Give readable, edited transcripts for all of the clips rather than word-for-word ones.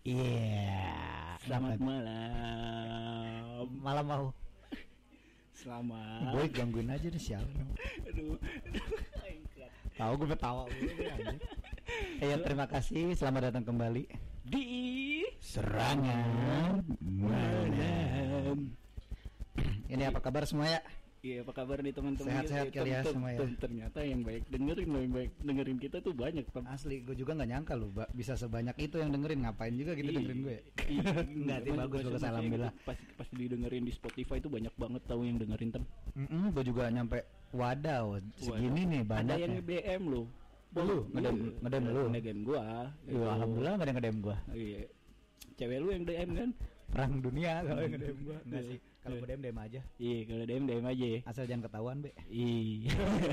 Iya. Selamat malam. Malam mau. Selamat. Boy gangguin aja deh siapa. Aduh. Tahu gue ketawa mulu anjir. Ya terima kasih, selamat datang kembali Di Serangan Malam. Ini apa kabar semua ya? Iya, apa kabar nih teman-teman? Sehat-sehat kali ya semua ya. Ternyata yang baik dengerin kita tuh banyak, Tom. Asli, gue juga nggak nyangka loh, bisa sebanyak itu yang dengerin. Ngapain juga gitu dengerin gue? Enggak, bagus alhamdulillah. Pas didengerin di Spotify itu banyak banget tahu yang dengerin, Tem. Gue juga nyampe wadaw, segini nih banyak. Ada yang nge-BM lo. Lu ngedem lu. Nge-DM gua. Iya, alhamdulillah enggak ada yang ngedem gua. Iya. Cewek lu yang DM kan? Perang dunia kalau yang ngedem gua. Enggak sih. Kalau gua DM aja. Iya, kalau DM aja. Asal jangan ketahuan, Be. Iya.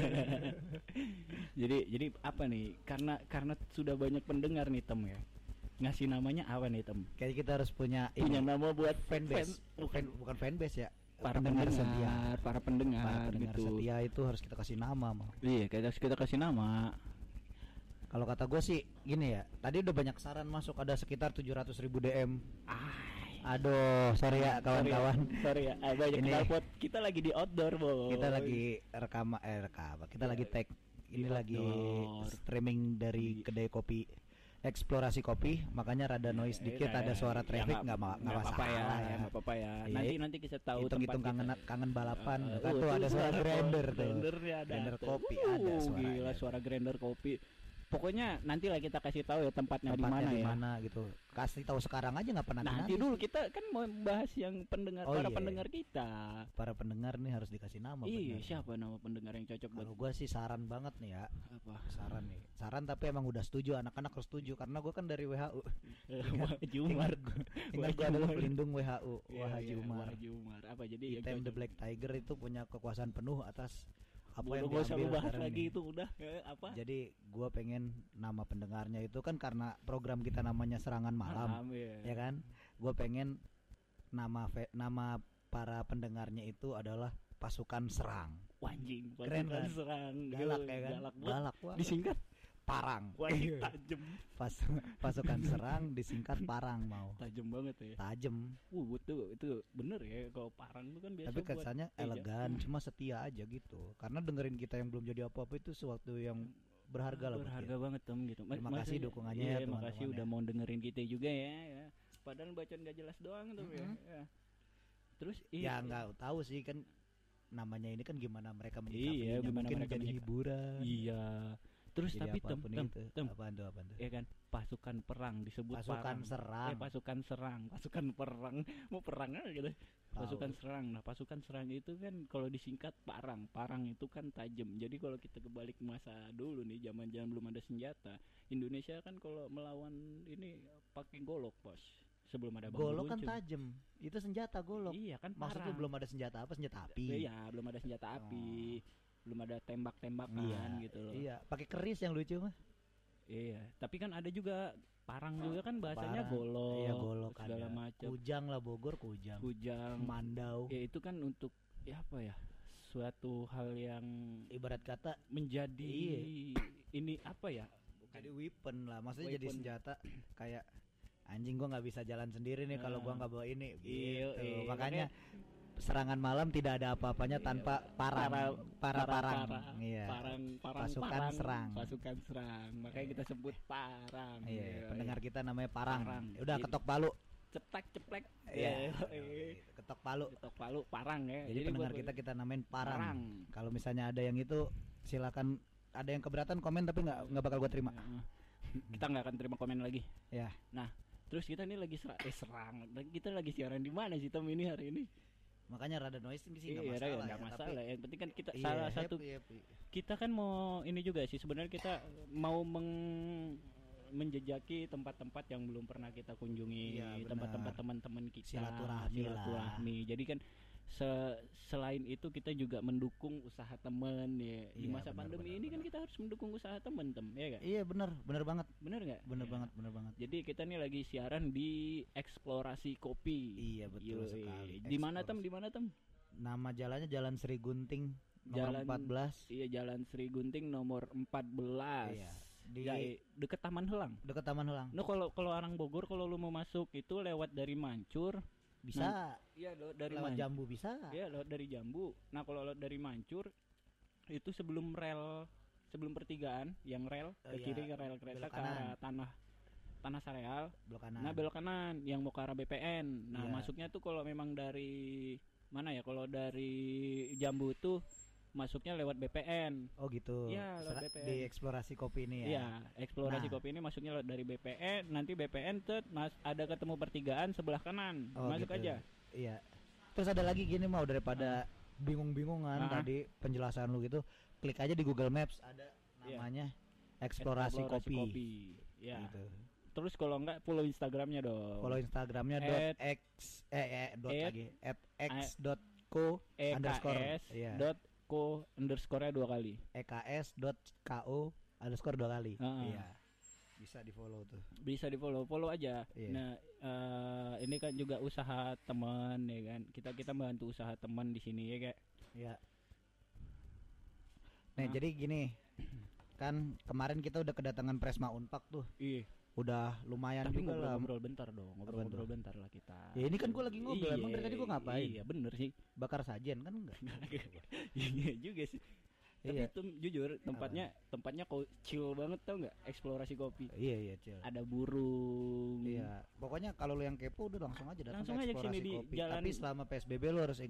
jadi apa nih? Karena sudah banyak pendengar nih, Tem ya. Ngasih namanya apa nih, Tem? Kayak kita harus punya nama buat fanbase. Bukan fanbase ya. Para pendengar setia. Para pendengar gitu. Setia itu harus kita kasih nama, mau. Iya, kita kasih nama. Kalau kata gue sih gini ya, tadi udah banyak saran masuk, ada sekitar 700.000 DM. Aduh, sorry ya kawan-kawan. Sorry ya, banyak knalpot. Kita lagi di outdoor, Bo. Kita lagi rekam. Kita lagi tag. Ini lagi streaming dari kedai kopi, eksplorasi kopi, makanya rada noise dikit, ada suara traffic, nggak masalah ya. Nggak apa-apa ya. Nanti kita tahu hitung kangen balapan. Tuh ada suara grinder tuh. Grinder kopi ada suara. Gila, suara grinder kopi. Pokoknya nanti lah kita kasih tahu ya tempatnya di mana gitu. Kasih tahu sekarang aja nggak pernah. Nanti dulu kita kan mau bahas yang pendengar, pendengar kita. Para pendengar nih harus dikasih nama. Iya, siapa nama pendengar yang cocok? Kalau gue sih saran banget nih ya. Apa? Saran tapi emang udah setuju, anak-anak harus setuju karena gue kan dari WHO. Haji Umar. Tinggal gue adalah pelindung WHO. Haji Umar. Apa jadi? Item The Black Tiger itu punya kekuasaan penuh atas apa yang gue selalu bahas nih. lagi itu udah apa? Jadi gue pengen nama pendengarnya itu kan karena program kita namanya Serangan Malam, ya kan? Gue pengen nama para pendengarnya itu adalah Pasukan Serang. Anjing, Keren kan? Serang. Galak ya kan? Galak. Disingkat Parang. Tajem. Pasukan Serang disingkat Parang, mau. Tajem banget ya. Tajem. Itu bener ya, kalau Parang itu kan biasa. Tapi kesannya elegan, cuma setia aja gitu. Karena dengerin kita yang belum jadi apa-apa itu sesuatu yang berharga lah. Berharga banget, Tom, gitu. Terima kasih dukungannya ya, teman-teman. Terima kasih udah mau dengerin kita juga ya. Padahal bacaan gak jelas doang tuh ya. Terus ya nggak tahu sih kan namanya ini kan gimana mereka menyikapinya. Gimana mungkin mereka jadi hiburan. Iya. Terus jadi tapi tem apaan tuh? Ya kan, pasukan perang disebut pasukan serang. Pasukan perang. Mau perang aja gitu. Pasukan serang. Nah, pasukan serang itu kan kalau disingkat Parang. Parang itu kan tajam. Jadi kalau kita kebalik masa dulu nih, zaman-zaman belum ada senjata, Indonesia kan kalau melawan ini pakai golok, Bos. Sebelum ada bambu golok kan tajam. Itu senjata golok. Iya kan, maksudnya belum ada senjata apa? Senjata api. Iya, belum ada senjata api. Belum ada tembak-tembakan gitu loh. Iya, pakai keris yang lucu mah. Iya, tapi kan ada juga parang juga kan bahasanya golok. Iya, golok segala macam. Kujang lah, Bogor kujang. Mandau. Ya itu kan untuk apa ya? Suatu hal yang ibarat kata menjadi ini apa ya? Jadi weapon lah, maksudnya jadi senjata kayak anjing gua nggak bisa jalan sendiri nih kalau gua nggak bawa ini. Gitu. Makanya Serangan Malam tidak ada apa-apanya tanpa parang. Iya. Pasukan serang. Makanya kita sebut parang. Iya. Pendengar kita namanya parang. Udah ketok palu. Ceplek. Iya. Ketok palu parang ya. Jadi pendengar kita namain parang. Kalau misalnya ada yang itu silakan, ada yang keberatan komen tapi nggak bakal gua terima. Kita nggak akan terima komen lagi. Ya. Nah, terus kita ini lagi serang. Kita lagi siaran di mana sih, Tom, ini hari ini? Makanya rada noise sih nggak masalah. Tapi yang penting kan kita salah satu happy. Kita kan mau ini juga sih sebenarnya, kita mau menjejaki tempat-tempat yang belum pernah kita kunjungi, tempat-tempat teman-teman kita, silaturahmi. Jadi kan selain itu kita juga mendukung usaha teman ya. Di masa pandemi ini kan kita harus mendukung usaha teman, ya gak? Iya benar banget. Benar nggak? Benar banget. Jadi kita nih lagi siaran di Eksplorasi Kopi. Iya betul sekali. Di mana Tem? Nama jalannya Jalan Sri Gunting nomor 14. Iya, Jalan Sri Gunting nomor 14. Iya. di deket Taman Helang. Deket Taman Helang. Nah kalau orang Bogor kalau lu mau masuk itu lewat dari Mancur bisa. Iya dari lewat Jambu bisa. Iya lewat dari Jambu. Nah kalau lewat dari Mancur itu sebelum pertigaan yang rel ke kiri ke rel kereta ke arah tanah Sareal. Nah belok kanan yang mau ke arah BPN. Nah masuknya tuh kalau memang dari mana ya? Kalau dari Jambu tuh masuknya lewat BPN. Oh gitu. Iya, lewat BPN. Di eksplorasi kopi ini ya. Iya, eksplorasi kopi ini masuknya lewat dari BPN, nanti BPN ada ketemu pertigaan sebelah kanan. Masuk gitu aja. Iya. Terus ada lagi gini mau daripada bingung-bingungan tadi penjelasan lu gitu, klik aja di Google Maps ada namanya eksplorasi kopi. Ya. Gitu. Terus kalau enggak follow Instagramnya dong. Follow Instagramnya @x.co__2 kali. eks.ko_2 kali. Iya. Bisa di follow tuh. Bisa di follow aja. Iya. Nah, ini kan juga usaha teman ya kan. Kita bantu usaha teman di sini ya kayak. Iya. Nah, jadi gini. Kan kemarin kita udah kedatangan Presma Unpak tuh. Iya. Udah lumayan tapi juga ngobrol bentar dong. Ngobrol bentar lah kita. Ya ini kan gua lagi ngobrol. Emang dari tadi gua ngapain? Iya, bener sih. Bakar sajen kan enggak? Iya juga sih. Tapi itu jujur tempatnya kok chill banget tau nggak, eksplorasi kopi. Iya chill. Ada burung. Iya. Pokoknya kalau lu yang kepo udah langsung aja datang ke eksplorasi kopi. Tapi selama PSBB lu harus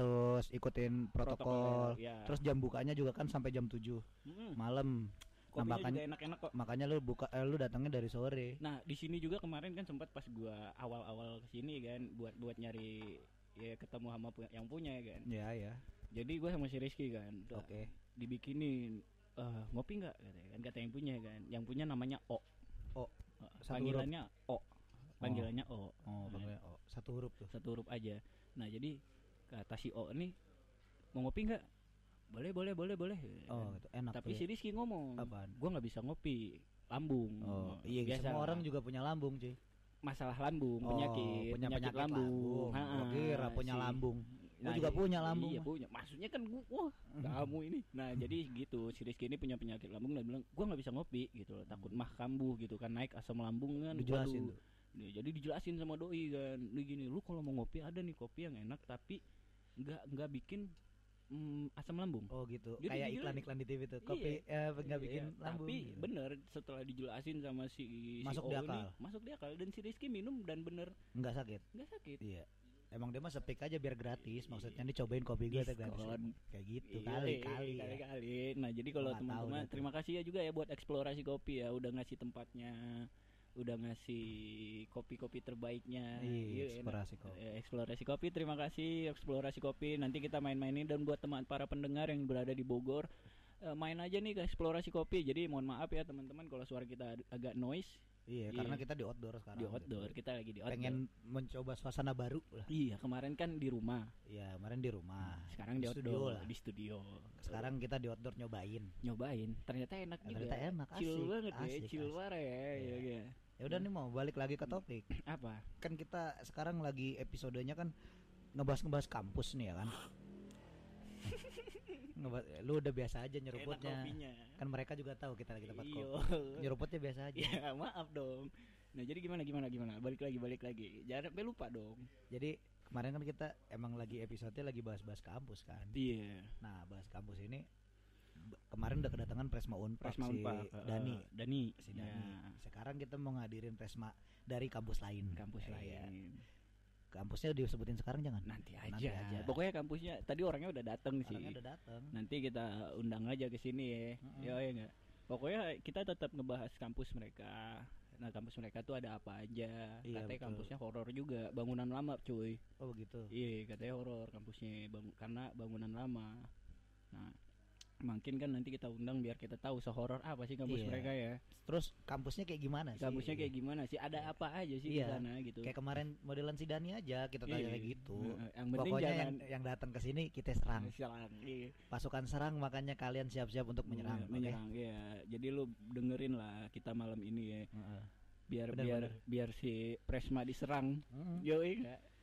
ikutin protokol. Ya. Terus jam bukanya juga kan sampai jam 7 malam. Kopinya juga enak-enak kok. Makanya lu datangnya dari sore. Nah di sini juga kemarin kan sempat pas gua awal-awal kesini kan buat nyari ya ketemu sama yang punya ya kan. Iya. Jadi gua sama si Rizky kan. Oke. Dibikinin ngopi nggak kata yang punya kan. Yang punya namanya O. Panggilannya O. Panggilannya O. Panggilannya O. Satu huruf tuh. Satu huruf aja. Nah jadi kata si O nih mau ngopi nggak? Boleh. Oh, itu enak. Tapi si Rizky ngomong, apaan? Gua nggak bisa ngopi, lambung. Oh, iya. Biasa semua orang juga punya lambung, cuy. Masalah lambung, penyakit lambung. Gua kira punya lambung. Gua juga punya lambung. Iya punya. Maksudnya kan kamu ini. Nah jadi gitu, si Rizky ini punya penyakit lambung dan bilang, gua nggak bisa ngopi gitu loh, takut mah kambuh gitu kan, naik asam lambung kan. Dijelasin tuh. Jadi dijelasin sama doi kan, lu gini, lu kalau mau ngopi ada nih kopi yang enak tapi nggak bikin asam lambung. Oh gitu. Jadi kayak iklan-iklan di TV tuh. Kopi nggak bikin lambung. Tapi gitu. Bener setelah dijelasin sama si masuk di akal dan si Rizky minum dan bener nggak sakit. Iya. Emang dia mah sepik aja biar gratis. Maksudnya dicobain kopi gue gratis. Kayak gitu kali. Nah jadi kalau teman-teman terima kasih ya juga ya buat eksplorasi kopi ya, udah ngasih tempatnya, udah ngasih kopi-kopi terbaiknya. Eksplorasi kopi, terima kasih eksplorasi kopi. Nanti kita main-mainin, dan buat teman para pendengar yang berada di Bogor, main aja nih ke eksplorasi kopi. Jadi mohon maaf ya teman-teman kalau suara kita agak noise. Iya, karena kita di outdoor sekarang. Kita lagi di outdoor. Pengen mencoba suasana baru lah. Iya, kemarin kan di rumah. Iya, kemarin di rumah. Sekarang di outdoor, di studio. Sekarang kita di outdoor nyobain. Ternyata enak juga. Ternyata enak, chill banget ya, chill banget ya. Ya udah nih mau balik lagi ke topik. Apa? Kan kita sekarang lagi episodenya kan ngebahas kampus nih ya kan. Lu udah biasa aja nyeruputnya. Kan mereka juga tahu kita lagi tempat kopi. Nyeruputnya biasa aja. Ya maaf dong. Nah jadi gimana? Balik lagi. Jangan sampai lupa dong. Jadi kemarin kan kita emang lagi episodenya lagi bahas kampus kan. Iya. Nah bahas kampus ini kemarin udah kedatangan Presma Unpak si Dani. Sekarang kita mau ngadirin Presma dari kampus lain. Kampusnya disebutin sekarang jangan. Nanti aja. Pokoknya kampusnya tadi orangnya udah datang sih. Nanti kita undang aja ke sini ya. Ya enggak. Pokoknya kita tetap ngebahas kampus mereka. Nah, kampus mereka tuh ada apa aja. Katanya kampusnya horor juga, bangunan lama, cuy. Oh, begitu. Iya, katanya horor kampusnya karena bangunan lama. Nah, mungkin kan nanti kita undang biar kita tahu sehoror apa sih kampus mereka ya. Terus kampusnya kayak gimana sih? Ada apa aja sih di sana gitu. Kayak kemarin modelan si Dani aja kita tanya kayak gitu. Pokoknya yang datang ke sini kita serang. Pasukan serang, makanya kalian siap-siap untuk menyerang. Ya. Jadi lu dengerin lah kita malam ini ya. Biar si Presma diserang. Yoi enggak?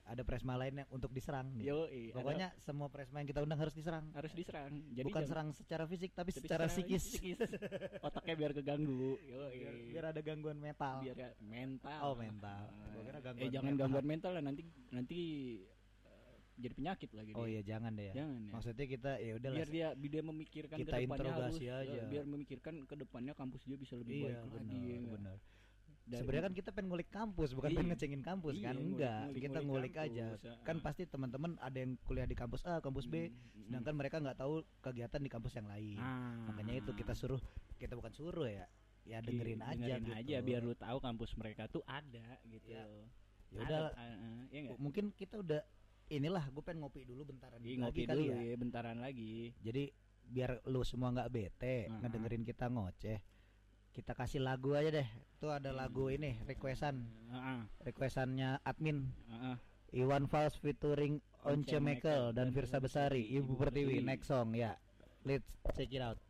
ada Presma lain yang untuk diserang. Yoi, pokoknya semua Presma yang kita undang harus diserang. Jadi bukan serang secara fisik tapi secara psikis. Otaknya biar keganggu. Biar ada gangguan mental. Biar mental. Oh, mental. Jangan gangguan mental lah, nanti jadi penyakit lagi. Oh iya, jangan deh ya. Maksudnya kita ya udah biar dia memikirkan kita interogasi aja. Biar memikirkan ke depannya kampus dia bisa lebih baik lagi. Benar. Sebenarnya kan kita pengen ngulik kampus, bukan pengen ngecengin kampus kan? Enggak, kita ngulik aja. Kan pasti teman-teman ada yang kuliah di kampus A, kampus B, sedangkan mereka nggak tahu kegiatan di kampus yang lain. Makanya itu kita bukan suruh ya. Ya dengerin aja gitu. Biar lu tahu kampus mereka tuh ada gitu. Ya udah. Mungkin kita udah gue pengen ngopi dulu bentaran bentaran lagi. Jadi biar lu semua nggak bete ngedengerin kita ngoceh, kita kasih lagu aja deh. Tuh ada lagu ini requestannya admin Iwan Fals featuring Once Mekel dan Firsa Besari, Ibu Pertiwi, next song ya. Let's check it out.